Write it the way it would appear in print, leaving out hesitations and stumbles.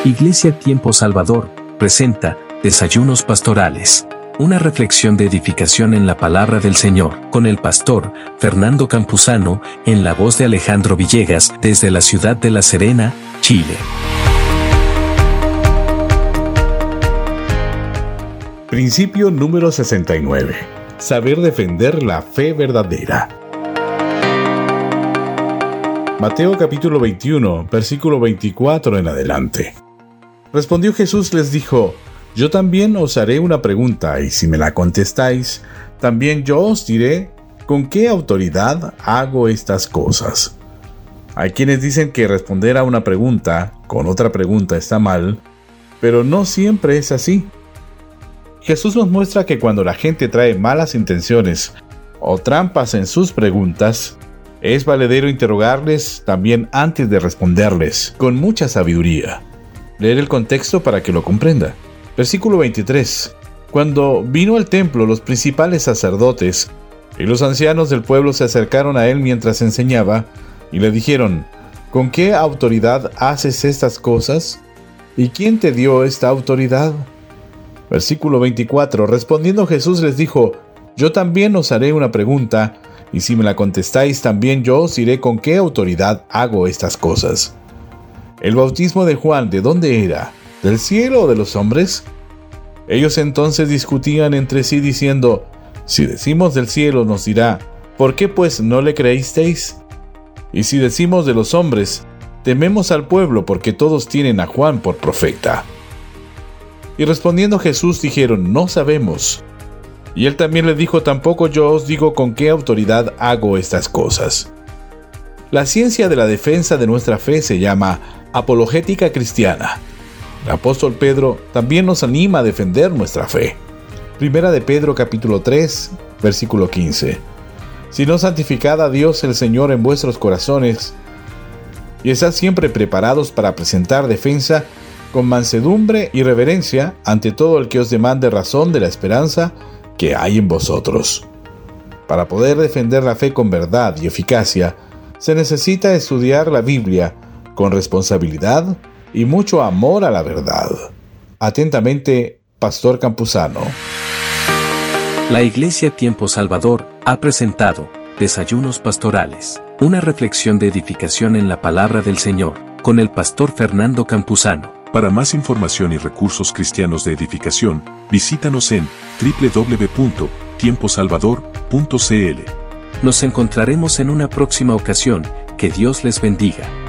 Iglesia Tiempo Salvador presenta Desayunos Pastorales, una reflexión de edificación en la palabra del Señor, con el pastor Fernando Campuzano, en la voz de Alejandro Villegas, desde la ciudad de La Serena, Chile. Principio número 69. Saber defender la fe verdadera. Mateo capítulo 21, versículo 24 en adelante. Respondió Jesús, les dijo: Yo también os haré una pregunta, y si me la contestáis, también yo os diré con qué autoridad hago estas cosas. Hay quienes dicen que responder a una pregunta con otra pregunta está mal, pero no siempre es así. Jesús nos muestra que cuando la gente trae malas intenciones o trampas en sus preguntas, es valedero interrogarles también antes de responderles, con mucha sabiduría. Leer el contexto para que lo comprenda. Versículo 23. Cuando vino al templo, los principales sacerdotes y los ancianos del pueblo se acercaron a él mientras enseñaba y le dijeron: ¿Con qué autoridad haces estas cosas? ¿Y quién te dio esta autoridad? Versículo 24. Respondiendo Jesús les dijo: Yo también os haré una pregunta, y si me la contestáis, también yo os diré con qué autoridad hago estas cosas. ¿El bautismo de Juan de dónde era? ¿Del cielo o de los hombres? Ellos entonces discutían entre sí diciendo: Si decimos del cielo, nos dirá: ¿por qué pues no le creísteis? Y si decimos de los hombres, tememos al pueblo, porque todos tienen a Juan por profeta. Y respondiendo Jesús dijeron: No sabemos. Y él también le dijo: Tampoco yo os digo con qué autoridad hago estas cosas. La ciencia de la defensa de nuestra fe se llama apologética cristiana. El apóstol Pedro también nos anima a defender nuestra fe. Primera de Pedro capítulo 3, versículo 15. Sino santificad a Dios el Señor en vuestros corazones, y estad siempre preparados para presentar defensa con mansedumbre y reverencia ante todo el que os demande razón de la esperanza que hay en vosotros. Para poder defender la fe con verdad y eficacia, se necesita estudiar la Biblia con responsabilidad y mucho amor a la verdad. Atentamente, Pastor Campuzano. La Iglesia Tiempo Salvador ha presentado Desayunos Pastorales, una reflexión de edificación en la palabra del Señor, con el pastor Fernando Campuzano. Para más información y recursos cristianos de edificación, visítanos en www.tiemposalvador.cl. Nos encontraremos en una próxima ocasión. Que Dios les bendiga.